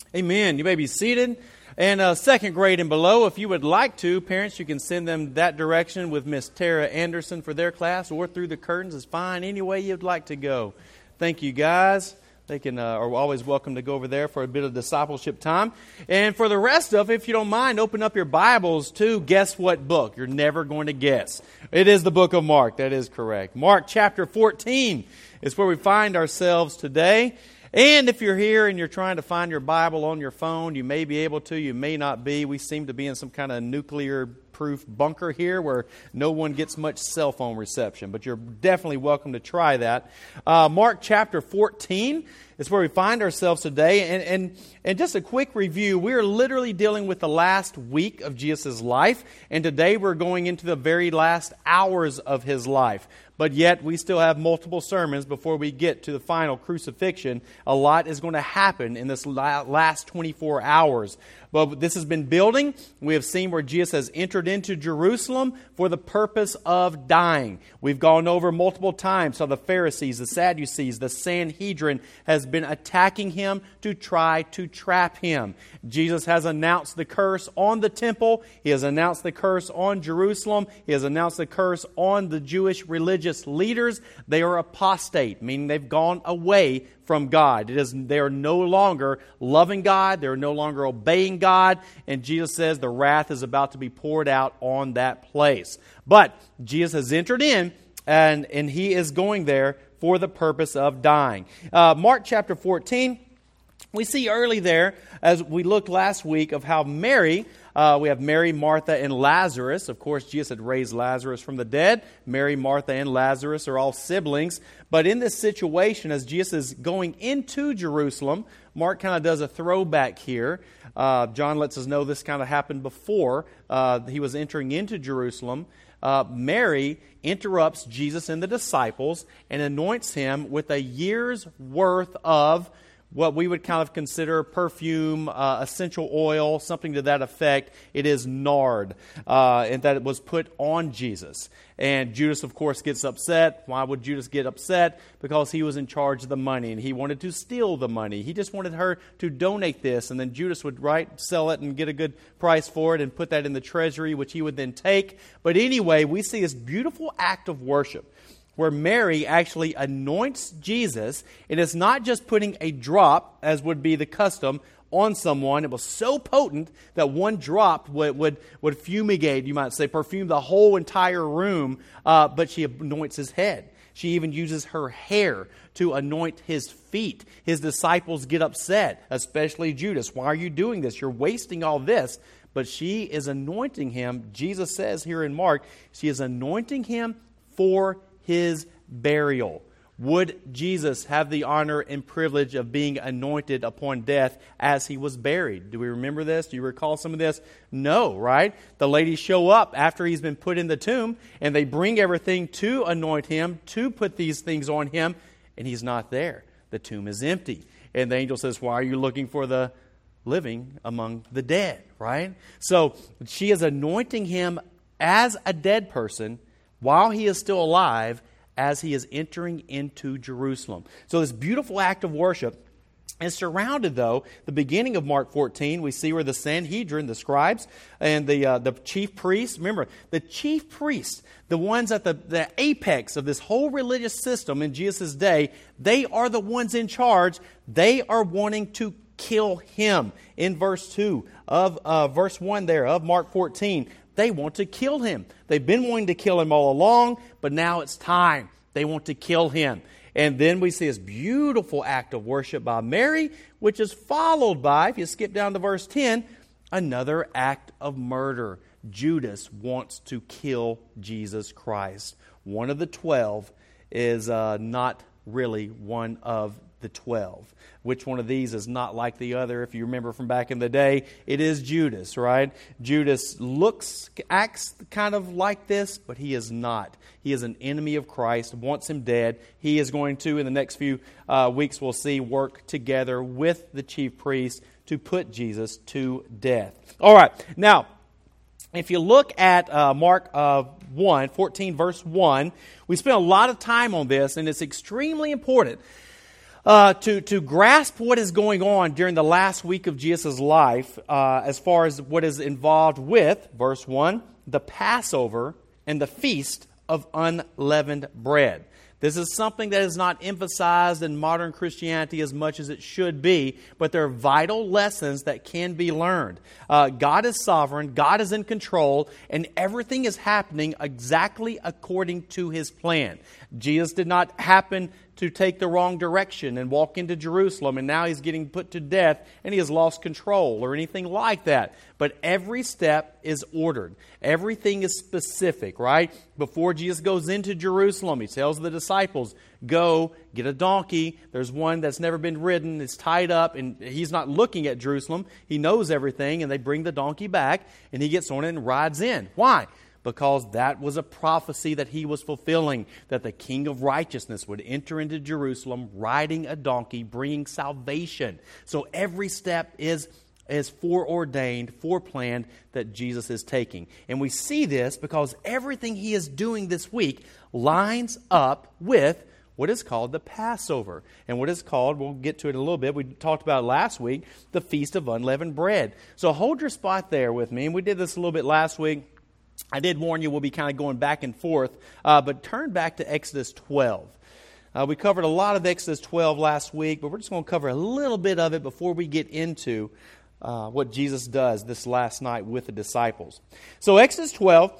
Amen. You may be seated. And second grade and below, if you would like to, parents, you can send them that direction with Miss Tara Anderson for their class, or through the curtains is fine, any way you'd like to go. Thank you, guys. They are always welcome to go over there for a bit of discipleship time. And for the rest of it, if you don't mind, open up your Bibles to guess what book? You're never going to guess. It is the book of Mark. That is correct. Mark chapter 14 is where we find ourselves today. And if you're here and you're trying to find your Bible on your phone, you may be able to, you may not be. We seem to be in some kind of nuclear-proof bunker here where no one gets much cell phone reception. But you're definitely welcome to try that. Mark chapter 14 is where we find ourselves today. And just a quick review, we're literally dealing with the last week of Jesus' life. And today we're going into the very last hours of His life. But yet, we still have multiple sermons before we get to the final crucifixion. A lot is going to happen in this last 24 hours. But this has been building. We have seen where Jesus has entered into Jerusalem for the purpose of dying. We've gone over multiple times how the Pharisees, the Sadducees, the Sanhedrin has been attacking Him to try to trap Him. Jesus has announced the curse on the temple. He has announced the curse on Jerusalem. He has announced the curse on the Jewish religious leaders. They are apostate, meaning they've gone away from God. They are no longer loving God. They are no longer obeying God. And Jesus says the wrath is about to be poured out on that place. But Jesus has entered in, and He is going there for the purpose of dying. Mark chapter 14, we see early there, as we looked last week, of how Mary, we have Mary, Martha, and Lazarus. Of course, Jesus had raised Lazarus from the dead. Mary, Martha, and Lazarus are all siblings. But in this situation, as Jesus is going into Jerusalem, Mark kind of does a throwback here. John lets us know this kind of happened before He was entering into Jerusalem. Mary interrupts Jesus and the disciples and anoints Him with a year's worth of what we would kind of consider perfume, essential oil, something to that effect. It is nard, and that it was put on Jesus. And Judas, of course, gets upset. Why would Judas get upset? Because he was in charge of the money, and he wanted to steal the money. He just wanted her to donate this, and then Judas would sell it and get a good price for it and put that in the treasury, which he would then take. But anyway, we see this beautiful act of worship where Mary actually anoints Jesus, and it's not just putting a drop, as would be the custom, on someone. It was so potent that one drop would fumigate, you might say, perfume the whole entire room, but she anoints His head. She even uses her hair to anoint His feet. His disciples get upset, especially Judas. Why are you doing this? You're wasting all this. But she is anointing Him. Jesus says here in Mark, she is anointing Him for His burial. Would Jesus have the honor and privilege of being anointed upon death as He was buried? Do we remember this? Do you recall some of this? No, right? The ladies show up after He's been put in the tomb, and they bring everything to anoint Him, to put these things on Him, and He's not there. The tomb is empty. And the angel says, why are you looking for the living among the dead, right? So she is anointing Him as a dead person while He is still alive, as He is entering into Jerusalem. So this beautiful act of worship is surrounded, though, the beginning of Mark 14, we see where the Sanhedrin, the scribes, and the chief priests, remember, the chief priests, the ones at the apex of this whole religious system in Jesus' day, they are the ones in charge. They are wanting to kill Him. In verse 2 of verse 1 there of Mark 14, they want to kill Him. They've been wanting to kill Him all along, but now it's time. They want to kill Him. And then we see this beautiful act of worship by Mary, which is followed by, if you skip down to verse 10, another act of murder. Judas wants to kill Jesus Christ. One of the 12 is not really one of the 12. Which one of these is not like the other? If you remember from back in the day, it is Judas, right? Judas acts kind of like this, but he is not. He is an enemy of Christ, wants Him dead. He is going to, in the next few weeks, we'll see, work together with the chief priest to put Jesus to death. All right, now, if you look at Mark 14, verse 1, we spent a lot of time on this, and it's extremely important. To grasp what is going on during the last week of Jesus' life, as far as what is involved with, verse 1, the Passover and the Feast of Unleavened Bread. This is something that is not emphasized in modern Christianity as much as it should be, but they're vital lessons that can be learned. God is sovereign, God is in control, and everything is happening exactly according to His plan. Jesus did not happen to take the wrong direction and walk into Jerusalem, and now He's getting put to death, and He has lost control or anything like that. But every step is ordered. Everything is specific, right? Before Jesus goes into Jerusalem, He tells the disciples, go, get a donkey. There's one that's never been ridden. It's tied up, and He's not looking at Jerusalem. He knows everything, and they bring the donkey back, and He gets on it and rides in. Why? Because that was a prophecy that He was fulfilling, that the King of Righteousness would enter into Jerusalem riding a donkey, bringing salvation. So every step is foreordained, foreplanned that Jesus is taking. And we see this because everything He is doing this week lines up with what is called the Passover. And what is called, we'll get to it in a little bit, we talked about it last week, the Feast of Unleavened Bread. So hold your spot there with me. And we did this a little bit last week. I did warn you we'll be kind of going back and forth, but turn back to Exodus 12. We covered a lot of Exodus 12 last week, but we're just going to cover a little bit of it before we get into what Jesus does this last night with the disciples. So Exodus 12,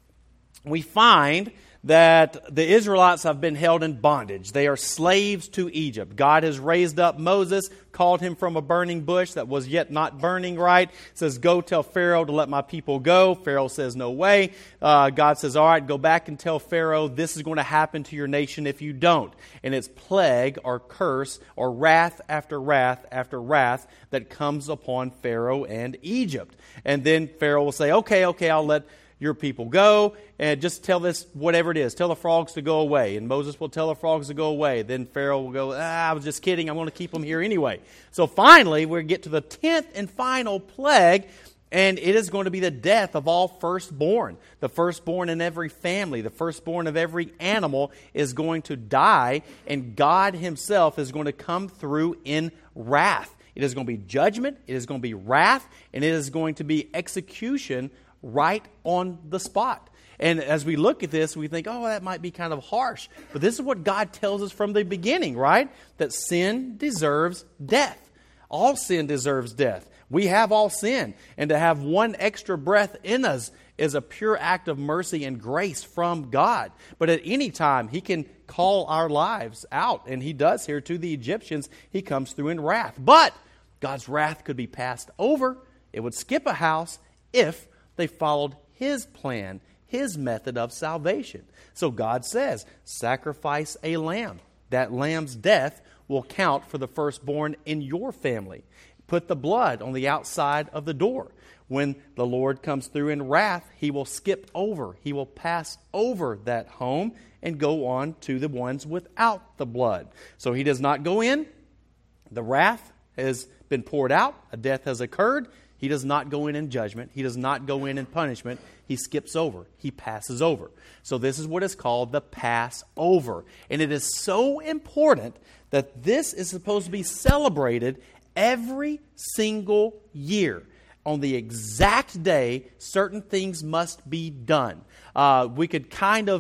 we find that the Israelites have been held in bondage. They are slaves to Egypt. God has raised up Moses, called him from a burning bush that was yet not burning, right? Says, go tell Pharaoh to let my people go. Pharaoh says, no way. God says, all right, go back and tell Pharaoh this is going to happen to your nation if you don't. And it's plague or curse or wrath after wrath after wrath that comes upon Pharaoh and Egypt. And then Pharaoh will say, okay, I'll let your people go, and just tell this, whatever it is, tell the frogs to go away. And Moses will tell the frogs to go away. Then Pharaoh will go, I was just kidding, I'm going to keep them here anyway. So finally, we get to the 10th and final plague, and it is going to be the death of all firstborn. The firstborn in every family, the firstborn of every animal is going to die, and God Himself is going to come through in wrath. It is going to be judgment, it is going to be wrath, and it is going to be execution right on the spot. And as we look at this, we think, oh, that might be kind of harsh. But this is what God tells us from the beginning, right? That sin deserves death. All sin deserves death. We have all sin. And to have one extra breath in us is a pure act of mercy and grace from God. But at any time, He can call our lives out. And He does here to the Egyptians. He comes through in wrath. But God's wrath could be passed over. It would skip a house if they followed His plan, His method of salvation. So God says, sacrifice a lamb. That lamb's death will count for the firstborn in your family. Put the blood on the outside of the door. When the Lord comes through in wrath, He will skip over. He will pass over that home and go on to the ones without the blood. So He does not go in. The wrath has been poured out. A death has occurred. He does not go in judgment. He does not go in punishment. He skips over. He passes over. So this is what is called the Passover. And it is so important that this is supposed to be celebrated every single year. On the exact day, certain things must be done. We could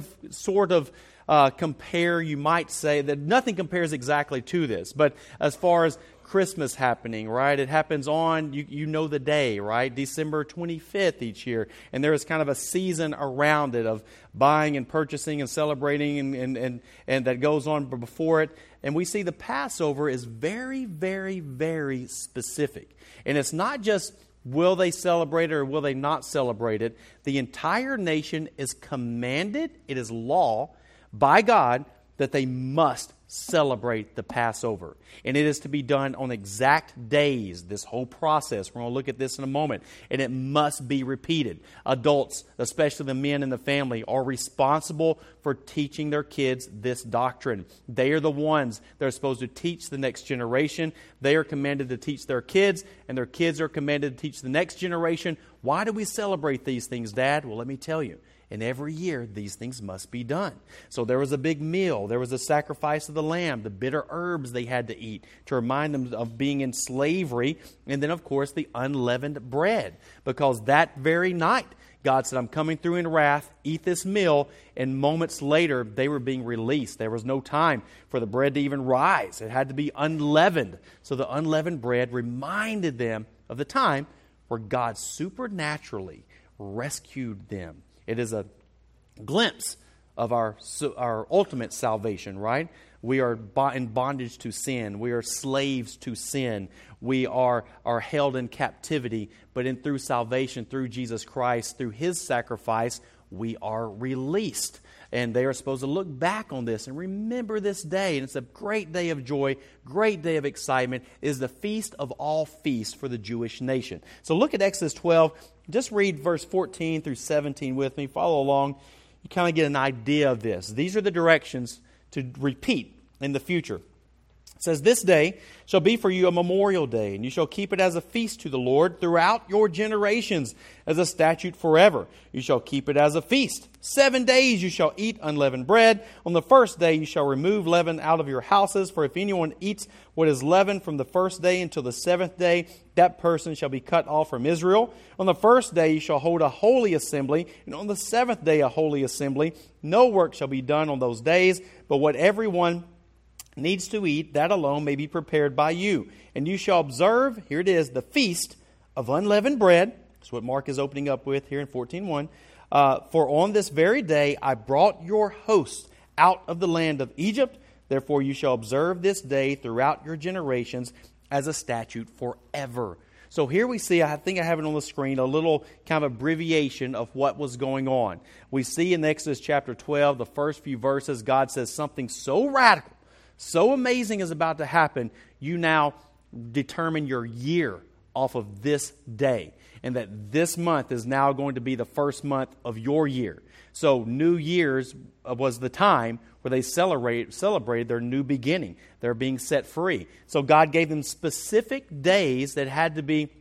sort of compare, you might say, that nothing compares exactly to this. But as far as Christmas happening, right? It happens on, you know the day, right? December 25th each year. And there is kind of a season around it of buying and purchasing and celebrating and that goes on before it. And we see the Passover is very, very, very specific. And it's not just will they celebrate it or will they not celebrate it. The entire nation is commanded, it is law by God that they must celebrate the Passover. And it is to be done on exact days, this whole process. We're going to look at this in a moment. And it must be repeated. Adults, especially the men in the family, are responsible for teaching their kids this doctrine. They are the ones that are supposed to teach the next generation. They are commanded to teach their kids, and their kids are commanded to teach the next generation. Why do we celebrate these things, Dad? Well, let me tell you. And every year, these things must be done. So there was a big meal. There was a sacrifice of the lamb, the bitter herbs they had to eat to remind them of being in slavery. And then, of course, the unleavened bread. Because that very night, God said, I'm coming through in wrath, eat this meal. And moments later, they were being released. There was no time for the bread to even rise. It had to be unleavened. So the unleavened bread reminded them of the time where God supernaturally rescued them. It is a glimpse of our ultimate salvation, right? We are in bondage to sin. We are slaves to sin. We are held in captivity. But through salvation, through Jesus Christ, through His sacrifice, we are released. And they are supposed to look back on this and remember this day. And it's a great day of joy, great day of excitement. It is the feast of all feasts for the Jewish nation. So look at Exodus 12. Just read verse 14 through 17 with me. Follow along. You kind of get an idea of this. These are the directions to repeat in the future. It says, this day shall be for you a memorial day, and you shall keep it as a feast to the Lord throughout your generations, as a statute forever. You shall keep it as a feast. 7 days you shall eat unleavened bread. On the first day you shall remove leaven out of your houses. For if anyone eats what is leavened from the first day until the seventh day, that person shall be cut off from Israel. On the first day you shall hold a holy assembly, and on the seventh day a holy assembly. No work shall be done on those days, but what everyone needs to eat, that alone may be prepared by you. And you shall observe, here it is, the feast of unleavened bread. That's what Mark is opening up with here in 14:1. For on this very day I brought your hosts out of the land of Egypt. Therefore you shall observe this day throughout your generations as a statute forever. So here we see, I think I have it on the screen, a little kind of abbreviation of what was going on. We see in Exodus chapter 12, the first few verses, God says something so radical, so amazing is about to happen. You now determine your year off of this day. And that this month is now going to be the first month of your year. So New Year's was the time where they celebrated their new beginning. They're being set free. So God gave them specific days that had to be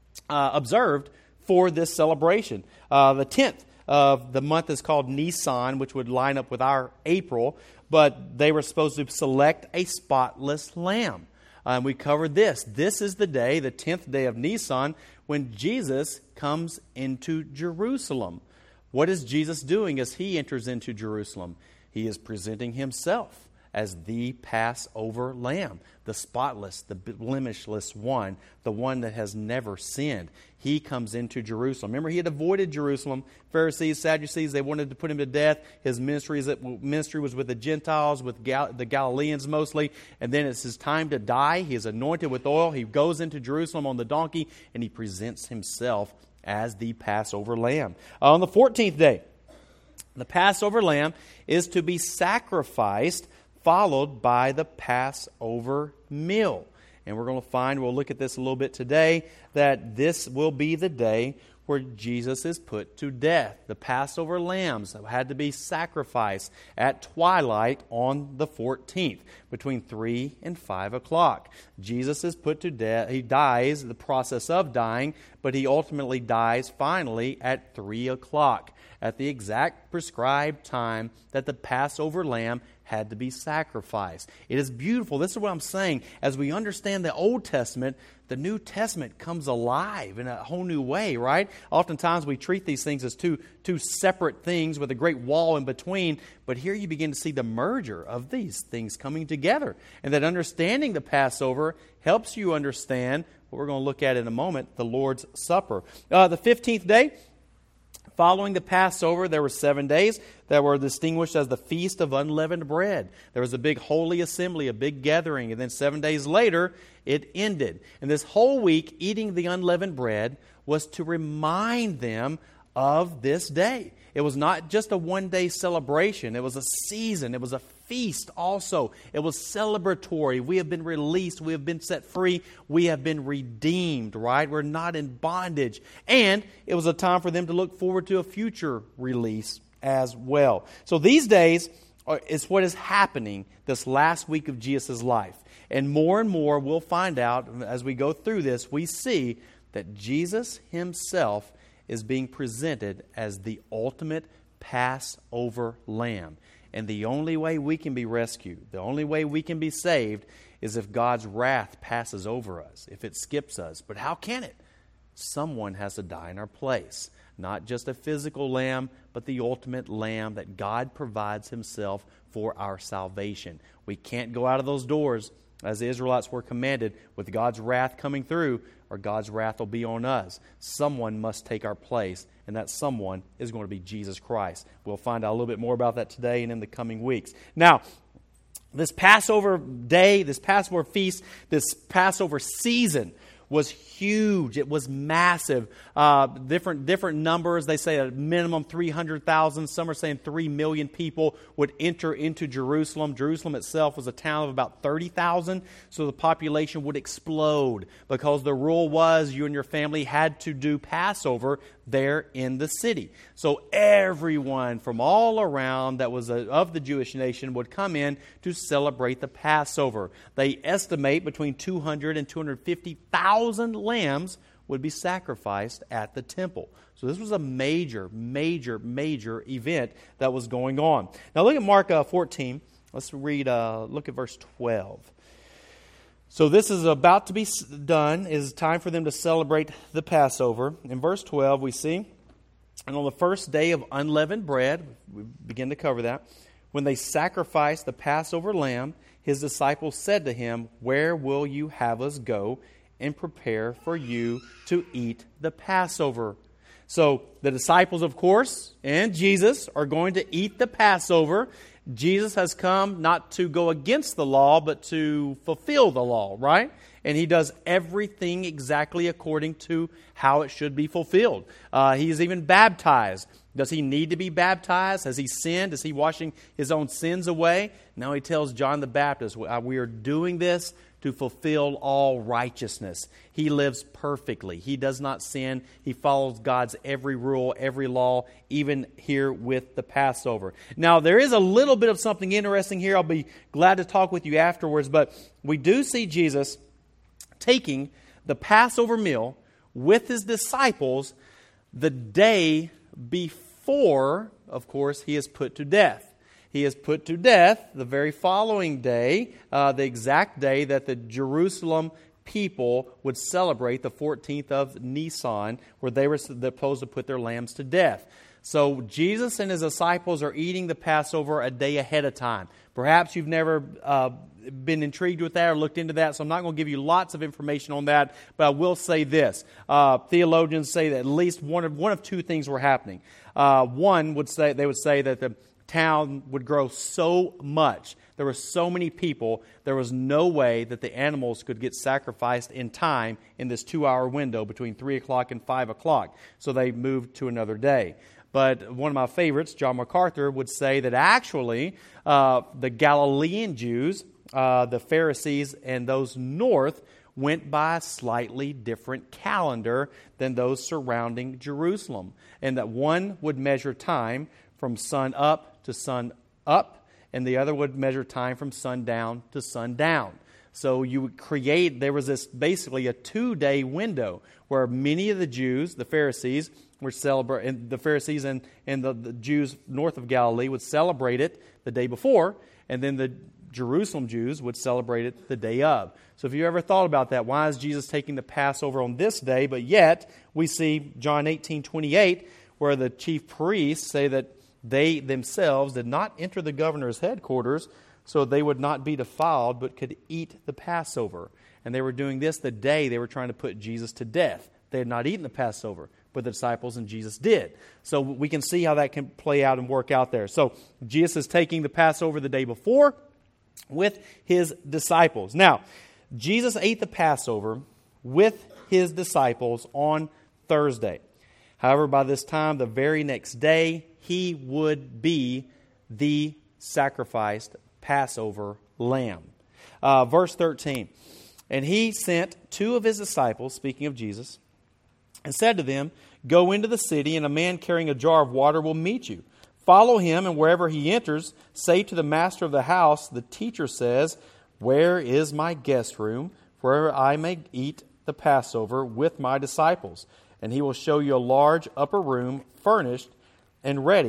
observed for this celebration. The 10th of the month is called Nisan, which would line up with our April. But they were supposed to select a spotless lamb. We covered this. This is the day, the 10th day of Nisan, when Jesus comes into Jerusalem. What is Jesus doing as He enters into Jerusalem? He is presenting Himself as the Passover lamb, the spotless, the blemishless one, the one that has never sinned. He comes into Jerusalem. Remember, He had avoided Jerusalem. Pharisees, Sadducees, they wanted to put Him to death. His ministry was with the Gentiles, with the Galileans mostly. And then it's His time to die. He is anointed with oil. He goes into Jerusalem on the donkey, and He presents Himself as the Passover lamb. On the 14th day, the Passover lamb is to be sacrificed, followed by the Passover meal. And we're going to find, we'll look at this a little bit today, that this will be the day where Jesus is put to death. The Passover lambs had to be sacrificed at twilight on the 14th, between 3 and 5 o'clock. Jesus is put to death. He dies, the process of dying, but He ultimately dies finally at 3 o'clock, at the exact prescribed time that the Passover lamb had to be sacrificed. It is beautiful. This is what I'm saying. As we understand the Old Testament, the New Testament comes alive in a whole new way, right? Oftentimes we treat these things as two separate things with a great wall in between, but here you begin to see the merger of these things coming together. And that understanding the Passover helps you understand what we're going to look at in a moment, the Lord's Supper. The 15th day, following the Passover, there were 7 days that were distinguished as the Feast of Unleavened Bread. There was a big holy assembly, a big gathering, and then 7 days later, it ended. And this whole week, eating the unleavened bread was to remind them of this day. It was not just a one-day celebration. It was a season. It was a feast also. It was celebratory. We have been released. We have been set free. We have been redeemed, right? We're not in bondage. And it was a time for them to look forward to a future release as well. So these days is what is happening this last week of Jesus' life. And more we'll find out as we go through this, we see that Jesus Himself is being presented as the ultimate Passover lamb. And the only way we can be rescued, the only way we can be saved, is if God's wrath passes over us, if it skips us. But how can it? Someone has to die in our place. Not just a physical lamb, but the ultimate lamb that God provides Himself for our salvation. We can't go out of those doors, as the Israelites were commanded, with God's wrath coming through, or God's wrath will be on us. Someone must take our place, and that someone is going to be Jesus Christ. We'll find out a little bit more about that today and in the coming weeks. Now, this Passover day, this Passover feast, this Passover season was huge. It was massive. Different numbers. They say a minimum 300,000. Some are saying 3 million people would enter into Jerusalem. Jerusalem itself was a town of about 30,000, so the population would explode because the rule was you and your family had to do Passover there in the city. So everyone from all around that was of the Jewish nation would come in to celebrate the Passover. They estimate between 200 and 250,000 lambs would be sacrificed at the temple. So this was a major event that was going on. Now look at Mark 14. Let's read, look at verse 12. So this is about to be done. It is time for them to celebrate the Passover. In verse 12 we see, and on the first day of unleavened bread, we begin to cover that, when they sacrificed the Passover lamb, His disciples said to Him, "Where will you have us go and prepare for you to eat the Passover?" So the disciples, of course, and Jesus are going to eat the Passover. Jesus has come not to go against the law, but to fulfill the law, right? And He does everything exactly according to how it should be fulfilled. He is even baptized. Does He need to be baptized? Has He sinned? Is He washing His own sins away? Now He tells John the Baptist, we are doing this to fulfill all righteousness. He lives perfectly. He does not sin. He follows God's every rule, every law, even here with the Passover. Now, there is a little bit of something interesting here. I'll be glad to talk with you afterwards, but we do see Jesus taking the Passover meal with His disciples the day before, of course, He is put to death. He is put to death the very following day, the exact day that the Jerusalem people would celebrate the 14th of Nisan, where they were supposed to put their lambs to death. So Jesus and His disciples are eating the Passover a day ahead of time. Perhaps you've never been intrigued with that or looked into that, so I'm not going to give you lots of information on that, but I will say this. Theologians say that at least one of two things were happening. One would say that the town would grow so much. There were so many people, there was no way that the animals could get sacrificed in time in this 2-hour window between 3 o'clock and 5 o'clock. So they moved to another day. But one of my favorites, John MacArthur, would say that actually the Galilean Jews, the Pharisees, and those north went by a slightly different calendar than those surrounding Jerusalem. And that one would measure time from sun up to sun up, and the other would measure time from sundown to sundown. So you would there was this basically a 2-day window where many of the Jews, the Pharisees, were celebrating. The Pharisees and the Jews north of Galilee would celebrate it the day before, and then the Jerusalem Jews would celebrate it the day of. So if you ever thought about that, why is Jesus taking the Passover on this day? But yet we see John 18:28, where the chief priests say that they themselves did not enter the governor's headquarters, so they would not be defiled, but could eat the Passover. And they were doing this the day they were trying to put Jesus to death. They had not eaten the Passover, but the disciples and Jesus did. So we can see how that can play out and work out there. So Jesus is taking the Passover the day before with His disciples. Now, Jesus ate the Passover with His disciples on Thursday. However, by this time, the very next day, He would be the sacrificed Passover lamb. Verse 13, and He sent 2 of His disciples, speaking of Jesus, and said to them, "Go into the city, and a man carrying a jar of water will meet you. Follow him, and wherever he enters, say to the master of the house, 'The teacher says, where is my guest room, where I may eat the Passover with my disciples?' And he will show you a large upper room, furnished and ready.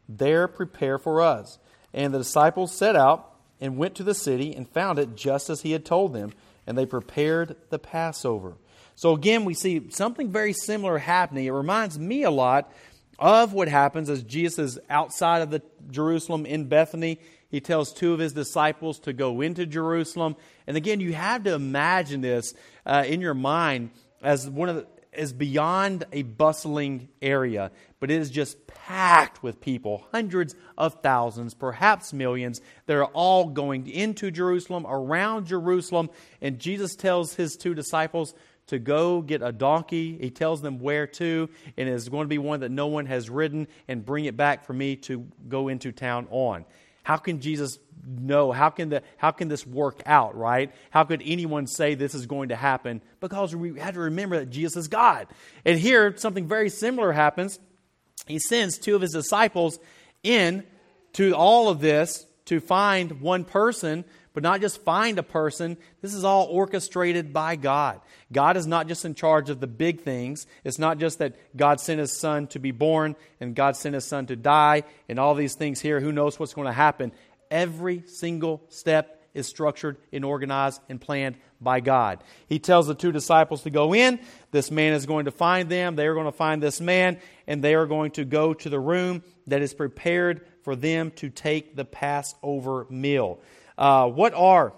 there prepare for us. And the disciples set out and went to the city and found it just as he had told them, and they prepared the Passover. So again, we see something very similar happening. It reminds me a lot of what happens as Jesus is outside of Jerusalem in Bethany. He tells two of his disciples to go into Jerusalem. And again, you have to imagine this in your mind as as beyond a bustling area, but it is just packed with people, hundreds of thousands, perhaps millions. They're all going into Jerusalem, around Jerusalem, and Jesus tells his two disciples to go get a donkey. He tells them where to, and it's going to be one that no one has ridden, and bring it back for me to go into town on. How can Jesus know? How can this work out, right? How could anyone say this is going to happen? Because we have to remember that Jesus is God. And here, something very similar happens. He sends two of his disciples in to all of this to find one person, but not just find a person. This is all orchestrated by God. God is not just in charge of the big things. It's not just that God sent His Son to be born and God sent His Son to die and all these things here. Who knows what's going to happen? Every single step is structured and organized and planned by God. He tells the two disciples to go in. This man is going to find them. They are going to find this man, and they are going to go to the room that is prepared for them to take the Passover meal. What are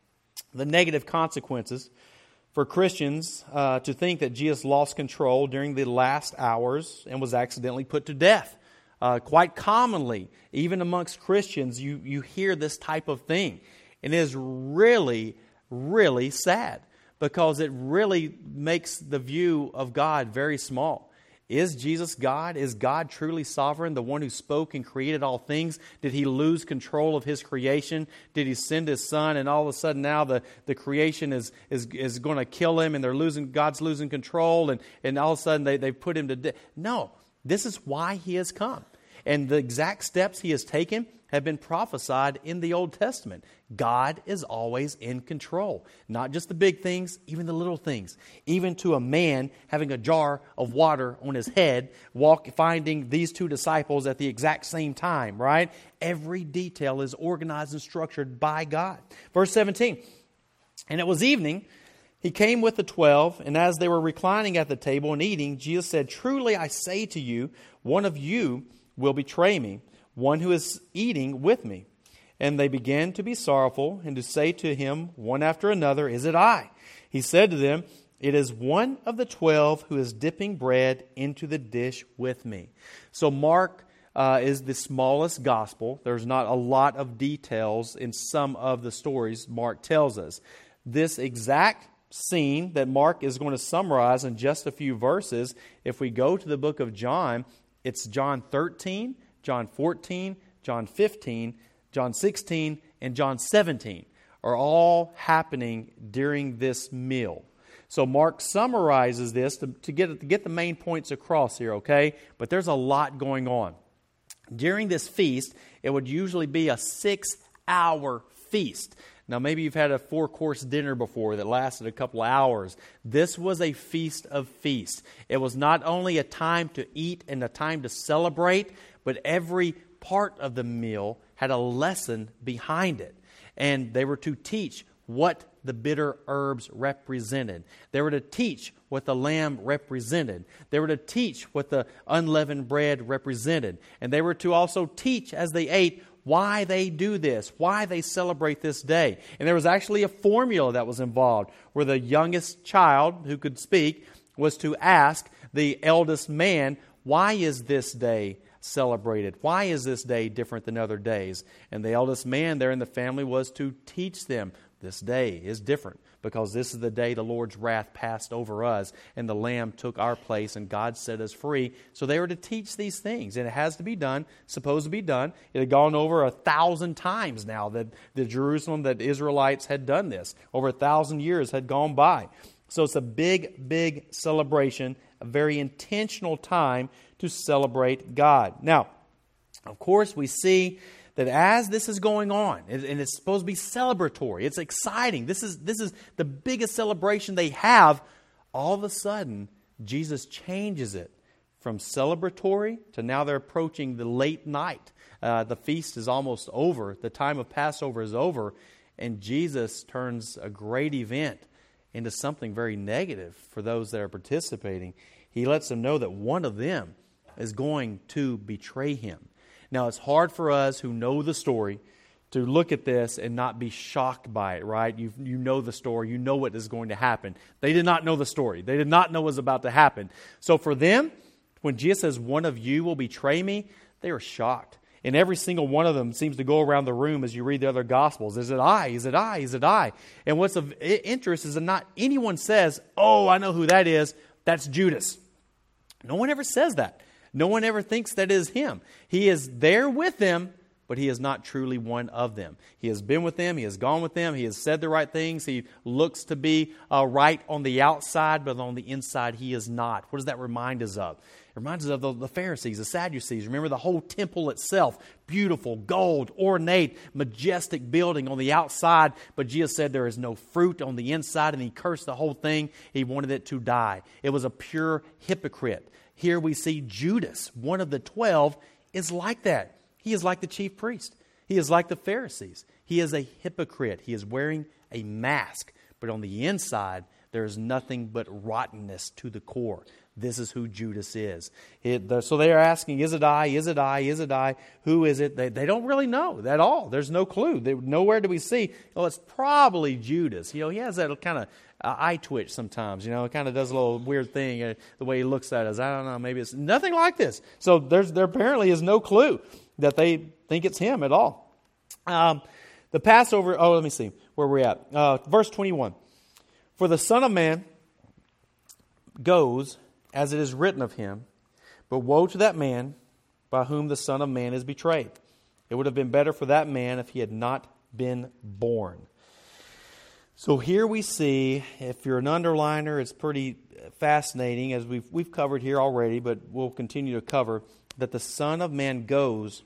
the negative consequences for Christians to think that Jesus lost control during the last hours and was accidentally put to death? Quite commonly, even amongst Christians, you hear this type of thing. And it is really, really sad because it really makes the view of God very small. Is Jesus God? Is God truly sovereign, the one who spoke and created all things? Did He lose control of His creation? Did He send His Son and all of a sudden now the creation is going to kill Him and God's losing control and all of a sudden they put Him to death? No, this is why He has come. And the exact steps He has taken have been prophesied in the Old Testament. God is always in control. Not just the big things, even the little things. Even to a man having a jar of water on his head, finding these two disciples at the exact same time, right? Every detail is organized and structured by God. Verse 17, and it was evening. He came with the 12, and as they were reclining at the table and eating, Jesus said, "Truly I say to you, one of you will betray me, one who is eating with me." And they began to be sorrowful and to say to him one after another, "Is it I?" He said to them, "It is one of the 12 who is dipping bread into the dish with me." So Mark is the smallest gospel. There's not a lot of details in some of the stories Mark tells us. This exact scene that Mark is going to summarize in just a few verses, if we go to the book of John, it's John 13, John 14, John 15, John 16, and John 17 are all happening during this meal. So Mark summarizes this to get the main points across here, okay? But there's a lot going on. During this feast, it would usually be a 6-hour feast. Now, maybe you've had a 4-course dinner before that lasted a couple of hours. This was a feast of feasts. It was not only a time to eat and a time to celebrate, but every part of the meal had a lesson behind it. And they were to teach what the bitter herbs represented. They were to teach what the lamb represented. They were to teach what the unleavened bread represented. And they were to also teach as they ate why they do this, why they celebrate this day. And there was actually a formula that was involved where the youngest child who could speak was to ask the eldest man, "Why is this day celebrated? Why is this day different than other days?" And the eldest man there in the family was to teach them, this day is different because this is the day the Lord's wrath passed over us and the Lamb took our place and God set us free. So they were to teach these things, and it has to be done, supposed to be done. It had gone over 1,000 times now that the Jerusalem, that Israelites had done this. Over 1,000 years had gone by. So it's a big, big celebration, a very intentional time to celebrate God. Now, of course, we see that as this is going on, and it's supposed to be celebratory, it's exciting, this is the biggest celebration they have, all of a sudden, Jesus changes it from celebratory to now they're approaching the late night. The feast is almost over. The time of Passover is over. And Jesus turns a great event into something very negative for those that are participating. He lets them know that one of them is going to betray him. Now, it's hard for us who know the story to look at this and not be shocked by it, right? You know the story. You know what is going to happen. They did not know the story. They did not know what was about to happen. So for them, when Jesus says, one of you will betray me, they were shocked. And every single one of them seems to go around the room as you read the other Gospels. Is it I? Is it I? Is it I? And what's of interest is that not anyone says, oh, I know who that is. That's Judas. No one ever says that. No one ever thinks that is him. He is there with them, but he is not truly one of them. He has been with them. He has gone with them. He has said the right things. He looks to be right on the outside, but on the inside he is not. What does that remind us of? It reminds us of the Pharisees, the Sadducees. Remember the whole temple itself, beautiful, gold, ornate, majestic building on the outside. But Jesus said there is no fruit on the inside, and he cursed the whole thing. He wanted it to die. It was a pure hypocrite. Here we see Judas, one of the 12, is like that. He is like the chief priest. He is like the Pharisees. He is a hypocrite. He is wearing a mask. But on the inside, there is nothing but rottenness to the core. This is who Judas is. So they are asking, is it I? Is it I? Is it I? Who is it? They don't really know at all. There's no clue. Nowhere do we see, oh, it's probably Judas. He has that kind of eye twitch sometimes. It kind of does a little weird thing, the way he looks at us. I don't know, maybe it's nothing like this. So there apparently is no clue that they think it's him at all. The Passover, let me see where we're at. Verse 21. For the Son of Man goes as it is written of him, but woe to that man by whom the Son of Man is betrayed. It would have been better for that man if he had not been born. So here we see, if you're an underliner, it's pretty fascinating, as we've covered here already, but we'll continue to cover, that the Son of Man goes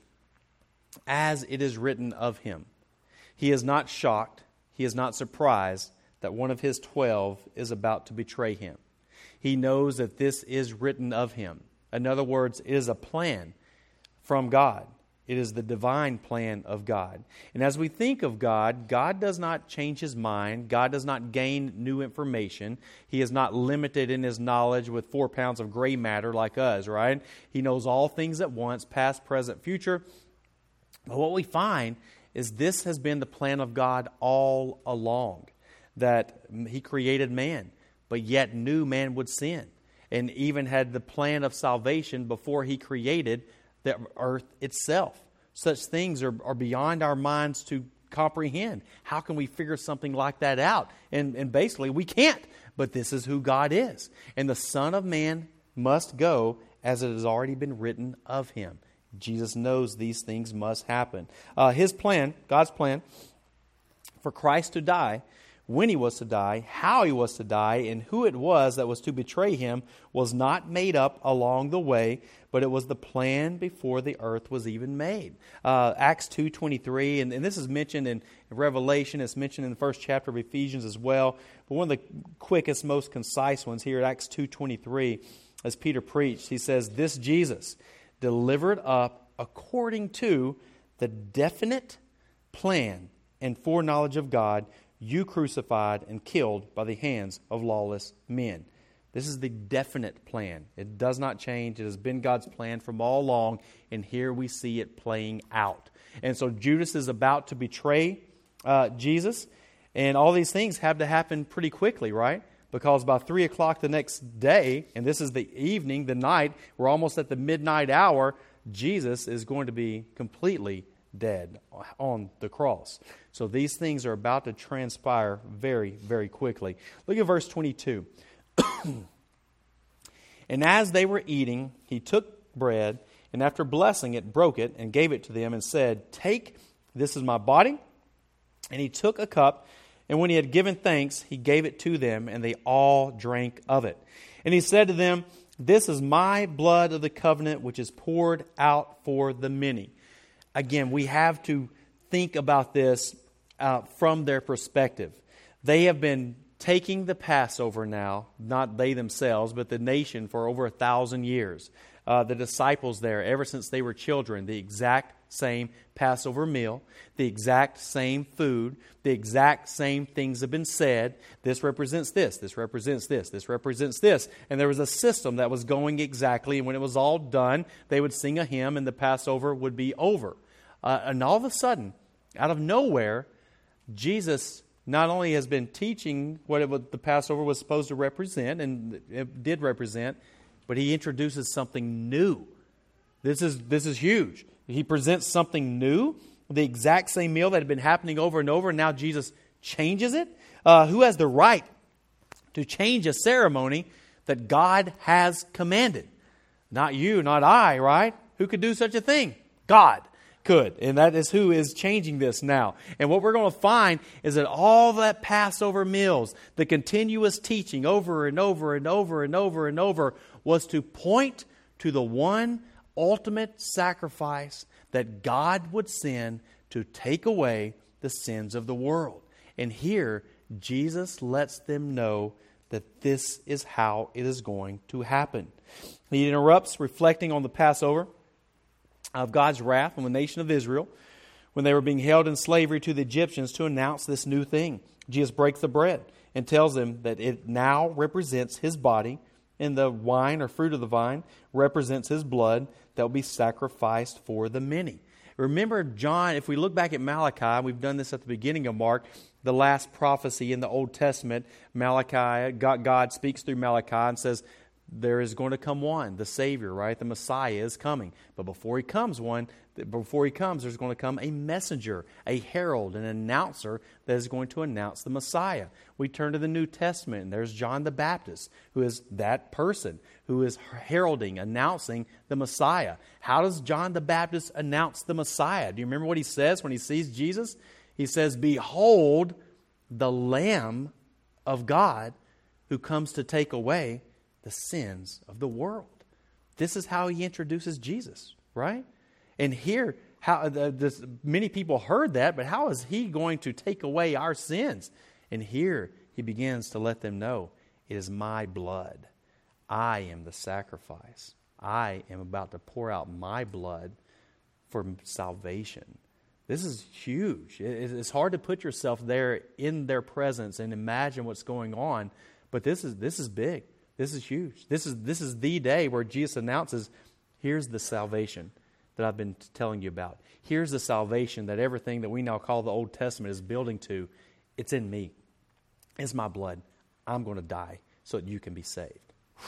as it is written of him. He is not shocked, he is not surprised that one of his 12 is about to betray him. He knows that this is written of him. In other words, it is a plan from God. It is the divine plan of God. And as we think of God, God does not change his mind. God does not gain new information. He is not limited in his knowledge with 4 pounds of gray matter like us, right? He knows all things at once, past, present, future. But what we find is this has been the plan of God all along, that he created man, but yet knew man would sin, and even had the plan of salvation before he created the earth itself. Such things are beyond our minds to comprehend. How can we figure something like that out? And basically, we can't. But this is who God is. And the Son of Man must go as it has already been written of him. Jesus knows these things must happen. His plan, God's plan, for Christ to die, when he was to die, how he was to die, and who it was that was to betray him was not made up along the way, but it was the plan before the earth was even made. Acts 2:23, and this is mentioned in Revelation, it's mentioned in the first chapter of Ephesians as well, but one of the quickest, most concise ones here at Acts 2:23, as Peter preached, he says, "This Jesus, delivered up according to the definite plan and foreknowledge of God, you crucified and killed by the hands of lawless men." This is the definite plan. It does not change. It has been God's plan from all along, and here we see it playing out. And so Judas is about to betray Jesus, and all these things have to happen pretty quickly, right? Because by 3 o'clock the next day, and this is the evening, the night, we're almost at the midnight hour, Jesus is going to be completely dead on the cross. So these things are about to transpire very, very quickly. Look at verse 22. And as they were eating, he took bread, and after blessing it, broke it, and gave it to them, and said, "Take, this is my body." And he took a cup, and when he had given thanks, he gave it to them, and they all drank of it. And he said to them, "This is my blood of the covenant, which is poured out for the many." Again, we have to think about this from their perspective. They have been taking the Passover now, not they themselves, but the nation for over 1,000 years. The disciples there, ever since they were children, the exact same Passover meal, the exact same food, the exact same things have been said. This represents this, this represents this, this represents this. And there was a system that was going exactly, and when it was all done, they would sing a hymn and the Passover would be over. And all of a sudden, out of nowhere, Jesus not only has been teaching what the Passover was supposed to represent, and it did represent, but he introduces something new. This is huge. He presents something new, the exact same meal that had been happening over and over, and now Jesus changes it. Who has the right to change a ceremony that God has commanded? Not you, not I, right? Who could do such a thing? God could. And that is who is changing this now. And what we're going to find is that all that Passover meals, the continuous teaching over and over and over and over and over, was to point to the one ultimate sacrifice that God would send to take away the sins of the world. And here, Jesus lets them know that this is how it is going to happen. He interrupts, reflecting on the Passover of God's wrath on the nation of Israel when they were being held in slavery to the Egyptians, to announce this new thing. Jesus breaks the bread and tells them that it now represents His body, and the wine or fruit of the vine represents His blood that will be sacrificed for the many. Remember, John, if we look back at Malachi, we've done this at the beginning of Mark, the last prophecy in the Old Testament, Malachi, God speaks through Malachi and says, there is going to come one, the Savior, right? The Messiah is coming. But before He comes, there's going to come a messenger, a herald, an announcer that is going to announce the Messiah. We turn to the New Testament, and there's John the Baptist, who is that person who is heralding, announcing the Messiah. How does John the Baptist announce the Messiah? Do you remember what he says when he sees Jesus? He says, "Behold, the Lamb of God who comes to take away the sins of the world." This is how he introduces Jesus, right? And here, many people heard that, but how is He going to take away our sins? And here He begins to let them know, it is my blood. I am the sacrifice. I am about to pour out my blood for salvation. This is huge. It's hard to put yourself there in their presence and imagine what's going on, but this is big. This is huge. This is the day where Jesus announces, here's the salvation that I've been telling you about. Here's the salvation that everything that we now call the Old Testament is building to. It's in me. It's my blood. I'm going to die so that you can be saved.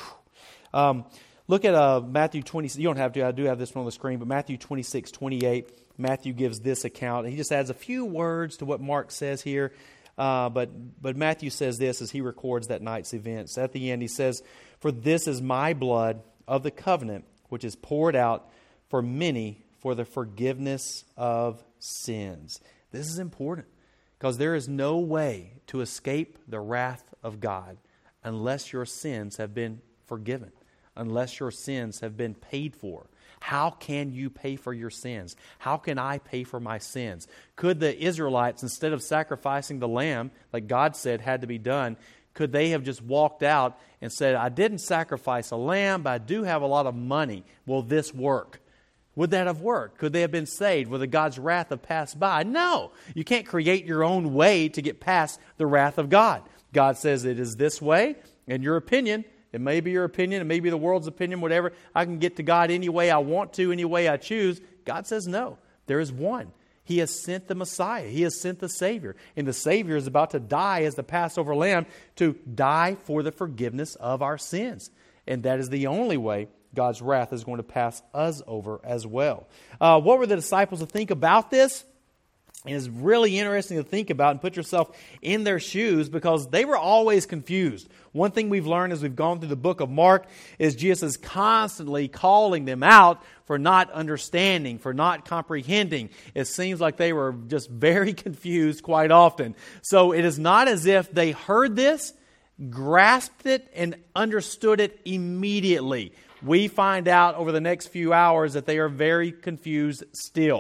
Look at Matthew 20. You don't have to. I do have this one on the screen. But Matthew 26:28. Matthew gives this account. He just adds a few words to what Mark says here. But Matthew says this as he records that night's events. At the end, he says, "For this is my blood of the covenant, which is poured out for many for the forgiveness of sins." This is important because there is no way to escape the wrath of God unless your sins have been forgiven, unless your sins have been paid for. How can you pay for your sins? How can I pay for my sins? Could the Israelites, instead of sacrificing the lamb, like God said had to be done, could they have just walked out and said, I didn't sacrifice a lamb, but I do have a lot of money. Will this work? Would that have worked? Could they have been saved? Would God's wrath have passed by? No. You can't create your own way to get past the wrath of God. God says it is this way, and your opinion, it may be your opinion, it may be the world's opinion, whatever. I can get to God any way I want to, any way I choose. God says no. There is one. He has sent the Messiah. He has sent the Savior. And the Savior is about to die as the Passover lamb to die for the forgiveness of our sins. And that is the only way God's wrath is going to pass us over as well. What were the disciples to think about this? It is really interesting to think about and put yourself in their shoes because they were always confused. One thing we've learned as we've gone through the book of Mark is Jesus is constantly calling them out for not understanding, for not comprehending. It seems like they were just very confused quite often. So it is not as if they heard this, grasped it, and understood it immediately. We find out over the next few hours that they are very confused still.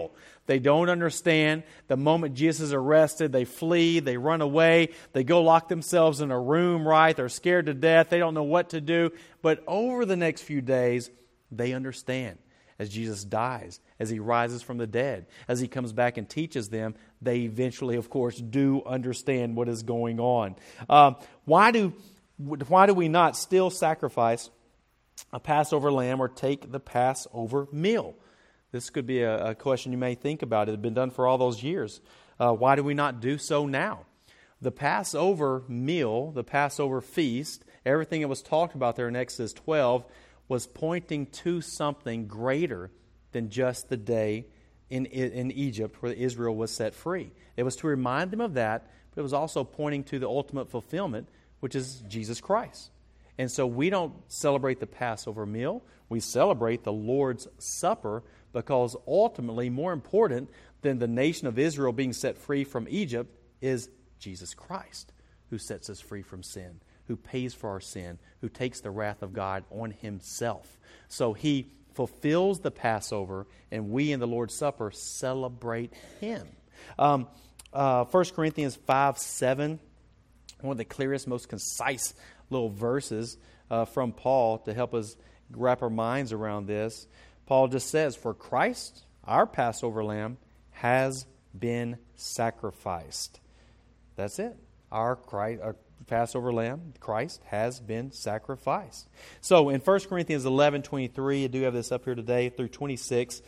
They don't understand. The moment Jesus is arrested, they flee, they run away, they go lock themselves in a room, right? They're scared to death. They don't know what to do. But over the next few days, they understand. As Jesus dies, as He rises from the dead, as He comes back and teaches them, they eventually, of course, do understand what is going on. Why do we not still sacrifice a Passover lamb or take the Passover meal? This could be a question you may think about. It had been done for all those years. Why do we not do so now? The Passover meal, the Passover feast, everything that was talked about there in Exodus 12 was pointing to something greater than just the day in Egypt where Israel was set free. It was to remind them of that, but it was also pointing to the ultimate fulfillment, which is Jesus Christ. And so we don't celebrate the Passover meal. We celebrate the Lord's Supper because ultimately, more important than the nation of Israel being set free from Egypt is Jesus Christ, who sets us free from sin, who pays for our sin, who takes the wrath of God on Himself. So He fulfills the Passover, and we in the Lord's Supper celebrate Him. 1 Corinthians 5:7, one of the clearest, most concise little verses from Paul to help us wrap our minds around this. Paul just says, "For Christ, our Passover lamb, has been sacrificed." That's it. Our Passover lamb, Christ, has been sacrificed. So in 1 Corinthians 11:23, I do have this up here today, through 26,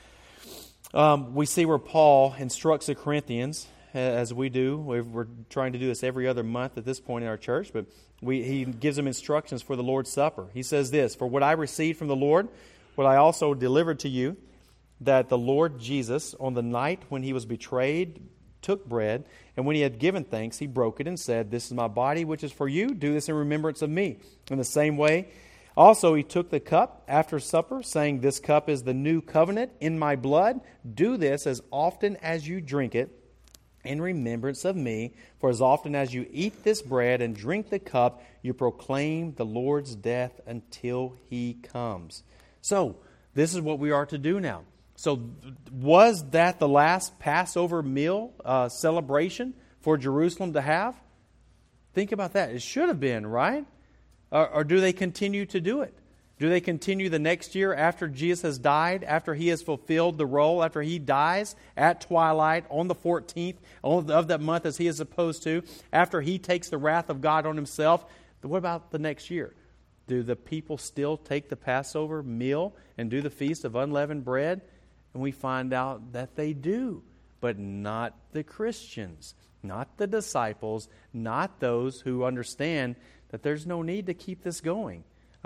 we see where Paul instructs the Corinthians, as we do. We're trying to do this every other month at this point in our church, but he gives them instructions for the Lord's Supper. He says this, "For what I received from the Lord, what I also delivered to you, that the Lord Jesus, on the night when He was betrayed, took bread, and when He had given thanks, He broke it and said, 'This is my body, which is for you. Do this in remembrance of me.' In the same way, also He took the cup after supper, saying, 'This cup is the new covenant in my blood. Do this as often as you drink it in remembrance of me. For as often as you eat this bread and drink the cup, you proclaim the Lord's death until He comes.'" So, this is what we are to do now. So, was that the last Passover meal celebration for Jerusalem to have? Think about that. It should have been, right? Or do they continue to do it? Do they continue the next year after Jesus has died, after He has fulfilled the role, after He dies at twilight on the 14th of that month as He is supposed to, after He takes the wrath of God on Himself? What about the next year? Do the people still take the Passover meal and do the Feast of Unleavened Bread? And we find out that they do, but not the Christians, not the disciples, not those who understand that there's no need to keep this going.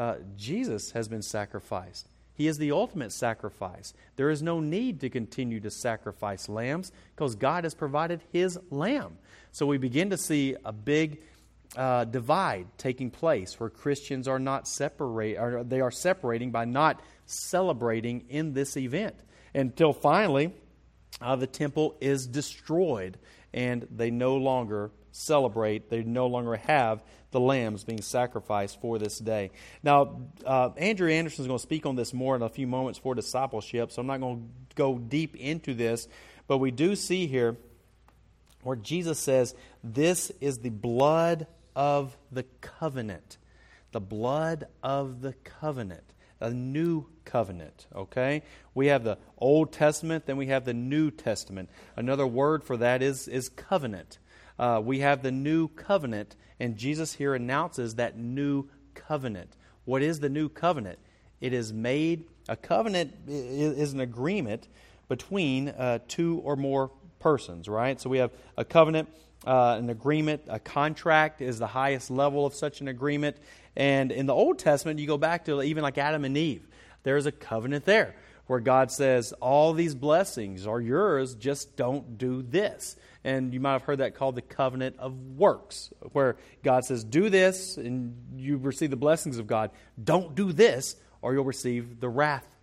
Jesus has been sacrificed. He is the ultimate sacrifice. There is no need to continue to sacrifice lambs because God has provided His lamb. So we begin to see a big divide taking place where Christians are not they are separating by not celebrating in this event until finally the temple is destroyed and they no longer celebrate. They no longer have the lambs being sacrificed for this day. Now, Andrew Anderson is going to speak on this more in a few moments for discipleship, so I'm not going to go deep into this, but we do see here where Jesus says, "This is the blood of the covenant." The blood of the covenant. A new covenant, okay? We have the Old Testament, then we have the New Testament. Another word for that is covenant. We have the new covenant, and Jesus here announces that new covenant. What is the new covenant? It is made, a covenant is an agreement between two or more persons, right? So we have a covenant, an agreement, a contract is the highest level of such an agreement. And in the Old Testament, you go back to even like Adam and Eve. There's a covenant there where God says, all these blessings are yours, just don't do this. And you might have heard that called the covenant of works, where God says, do this and you receive the blessings of God. Don't do this or you'll receive the wrath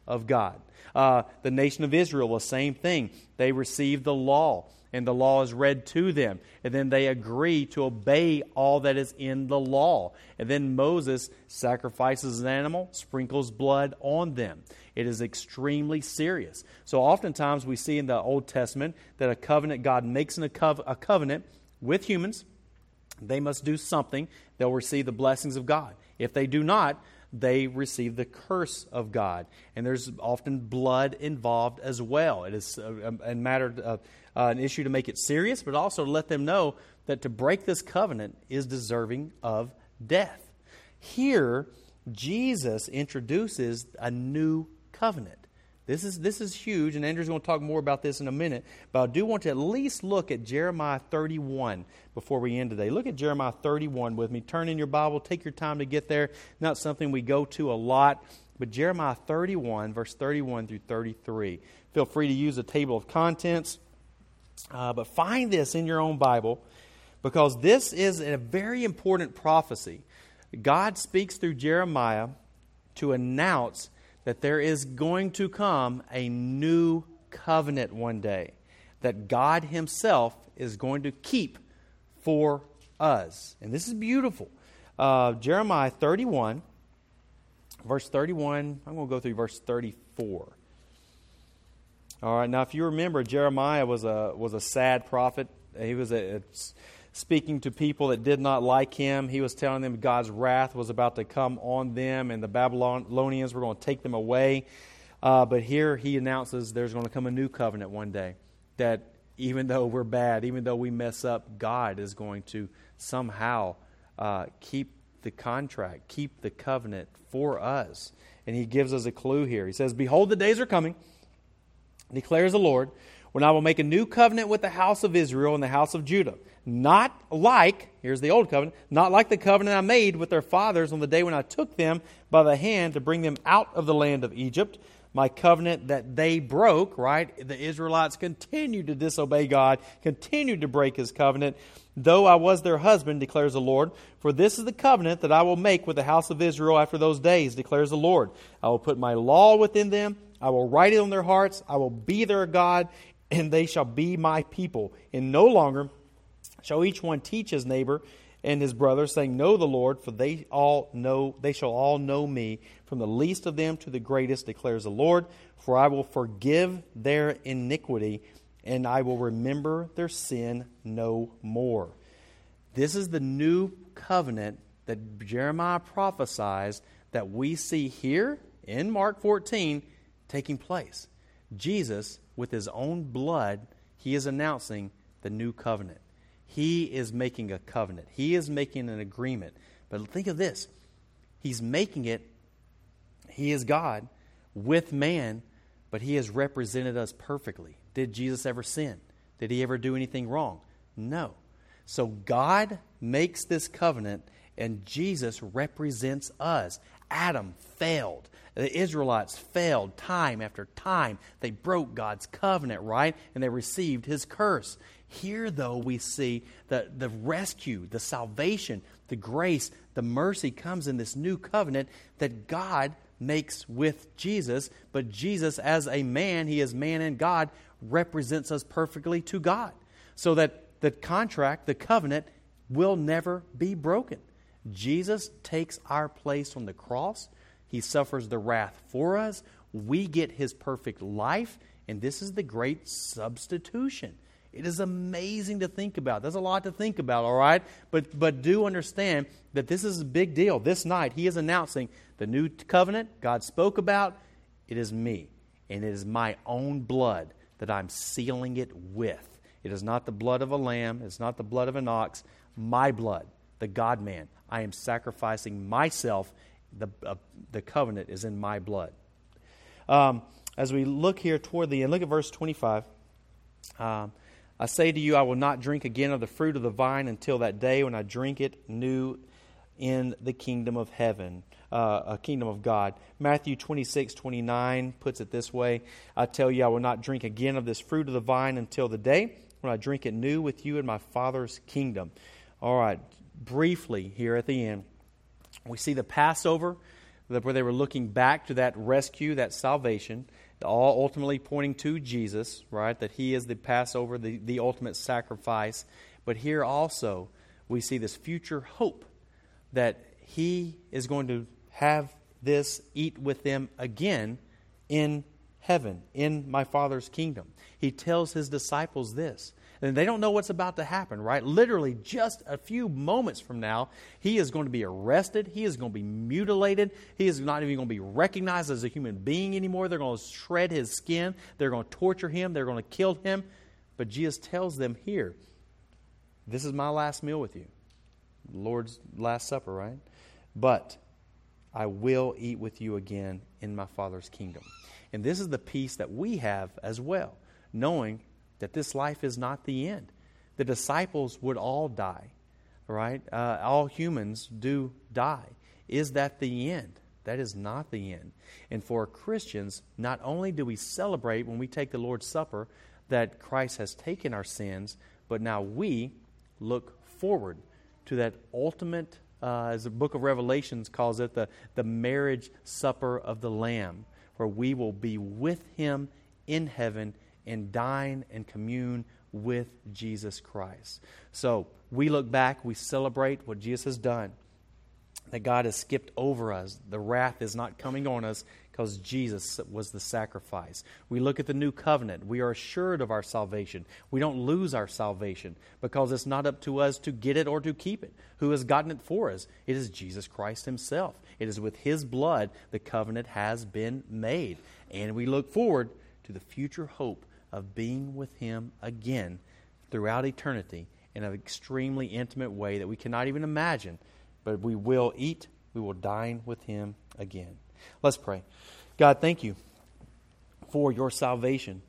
of God. The nation of Israel, the same thing. They received the law, and the law is read to them. And then they agree to obey all that is in the law. And then Moses sacrifices an animal, sprinkles blood on them. It is extremely serious. So oftentimes we see in the Old Testament that a covenant, God makes a covenant with humans. They must do something. They'll receive the blessings of God. If they do not, they receive the curse of God. And there's often blood involved as well. It is an issue to make it serious, but also to let them know that to break this covenant is deserving of death. Here, Jesus introduces a new covenant. This is huge, and Andrew's going to talk more about this in a minute, but I do want to at least look at Jeremiah 31 before we end today. Look at Jeremiah 31 with me. Turn in your Bible. Take your time to get there. Not something we go to a lot, but Jeremiah 31, verse 31 through 33. Feel free to use a table of contents, but find this in your own Bible, because this is a very important prophecy. God speaks through Jeremiah to announce that there is going to come a new covenant one day that God Himself is going to keep for us. And this is beautiful. Jeremiah 31, verse 31, I'm going to go through verse 34. All right, now if you remember, Jeremiah was a sad prophet. He was speaking to people that did not like him. He was telling them God's wrath was about to come on them, and the Babylonians were going to take them away. But here he announces there's going to come a new covenant one day, that even though we're bad, even though we mess up, God is going to somehow keep the contract, keep the covenant for us. And he gives us a clue here. He says, "Behold, the days are coming, declares the Lord, when I will make a new covenant with the house of Israel and the house of Judah. Not like," here's the old covenant, "not like the covenant I made with their fathers on the day when I took them by the hand to bring them out of the land of Egypt. My covenant that they broke," right? The Israelites continued to disobey God, continued to break His covenant, "though I was their husband, declares the Lord. For this is the covenant that I will make with the house of Israel after those days, declares the Lord. I will put my law within them. I will write it on their hearts. I will be their God, and they shall be my people. And no longer shall each one teach his neighbor and his brother, saying, Know the Lord, for they shall all know me, from the least of them to the greatest, declares the Lord. For I will forgive their iniquity, and I will remember their sin no more." This is the new covenant that Jeremiah prophesies that we see here in Mark 14 taking place. Jesus, with His own blood, He is announcing the new covenant. He is making a covenant. He is making an agreement. But think of this. He's making it, He is God, with man, but He has represented us perfectly. Did Jesus ever sin? Did He ever do anything wrong? No. So God makes this covenant, and Jesus represents us. Adam failed. The Israelites failed time after time. They broke God's covenant, right? And they received His curse. Here, though, we see that the rescue, the salvation, the grace, the mercy comes in this new covenant that God makes with Jesus. But Jesus, as a man, He is man and God, represents us perfectly to God. So that the contract, the covenant, will never be broken. Jesus takes our place on the cross. He suffers the wrath for us. We get His perfect life. And this is the great substitution. It is amazing to think about. There's a lot to think about, all right? But do understand that this is a big deal. This night, He is announcing the new covenant God spoke about. It is me. And it is my own blood that I'm sealing it with. It is not the blood of a lamb. It's not the blood of an ox. My blood, the God-man. I am sacrificing myself. The covenant is in my blood. As we look here toward the end, look at verse 25. I say to you, I will not drink again of the fruit of the vine until that day when I drink it new in the kingdom of heaven, a kingdom of God. Matthew 26:29 puts it this way. I tell you, I will not drink again of this fruit of the vine until the day when I drink it new with you in my Father's kingdom. All right, briefly here at the end, we see the Passover. where they were looking back to that rescue, that salvation, all ultimately pointing to Jesus, right? That He is the Passover, the ultimate sacrifice. But here also we see this future hope that He is going to have this eat with them again in heaven, in my Father's kingdom. He tells His disciples this. And they don't know what's about to happen, right? Literally just a few moments from now, He is going to be arrested. He is going to be mutilated. He is not even going to be recognized as a human being anymore. They're going to shred His skin. They're going to torture Him. They're going to kill Him. But Jesus tells them here, this is my last meal with you. Lord's Last Supper, right? But I will eat with you again in my Father's kingdom. And this is the peace that we have as well, knowing that this life is not the end. The disciples would all die, right? All humans do die. Is that the end? That is not the end. And for Christians, not only do we celebrate when we take the Lord's Supper that Christ has taken our sins, but now we look forward to that ultimate, as the book of Revelations calls it, the marriage supper of the Lamb, where we will be with Him in heaven and dine and commune with Jesus Christ. So we look back, we celebrate what Jesus has done, that God has skipped over us. The wrath is not coming on us because Jesus was the sacrifice. We look at the new covenant. We are assured of our salvation. We don't lose our salvation because it's not up to us to get it or to keep it. Who has gotten it for us? It is Jesus Christ Himself. It is with His blood the covenant has been made. And we look forward to the future hope of being with Him again throughout eternity in an extremely intimate way that we cannot even imagine. But we will eat, we will dine with Him again. Let's pray. God, thank You for Your salvation.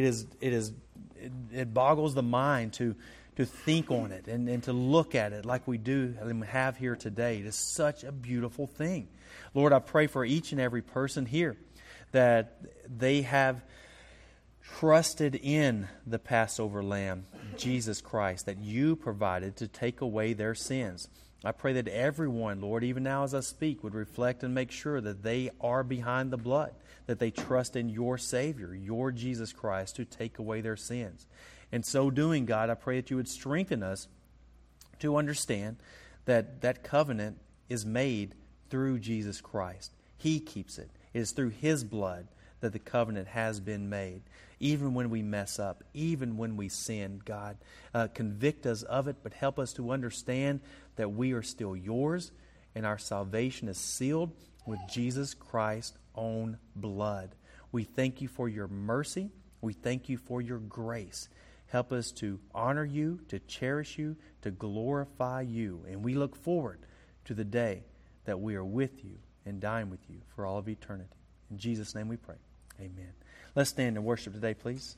It boggles the mind to think on it and to look at it like we do and have here today. It is such a beautiful thing. Lord, I pray for each and every person here that they have trusted in the Passover Lamb, Jesus Christ, that You provided to take away their sins. I pray that everyone, Lord, even now as I speak, would reflect and make sure that they are behind the blood, that they trust in Your Savior, Your Jesus Christ, to take away their sins. In so doing, God, I pray that You would strengthen us to understand that that covenant is made through Jesus Christ. He keeps it. It is through His blood that the covenant has been made. Even when we mess up, even when we sin, God, convict us of it, but help us to understand that we are still Yours and our salvation is sealed with Jesus Christ's own blood. We thank You for Your mercy. We thank You for Your grace. Help us to honor You, to cherish You, to glorify You. And we look forward to the day that we are with You and dine with You for all of eternity. In Jesus' name we pray. Amen. Let's stand and worship today, please.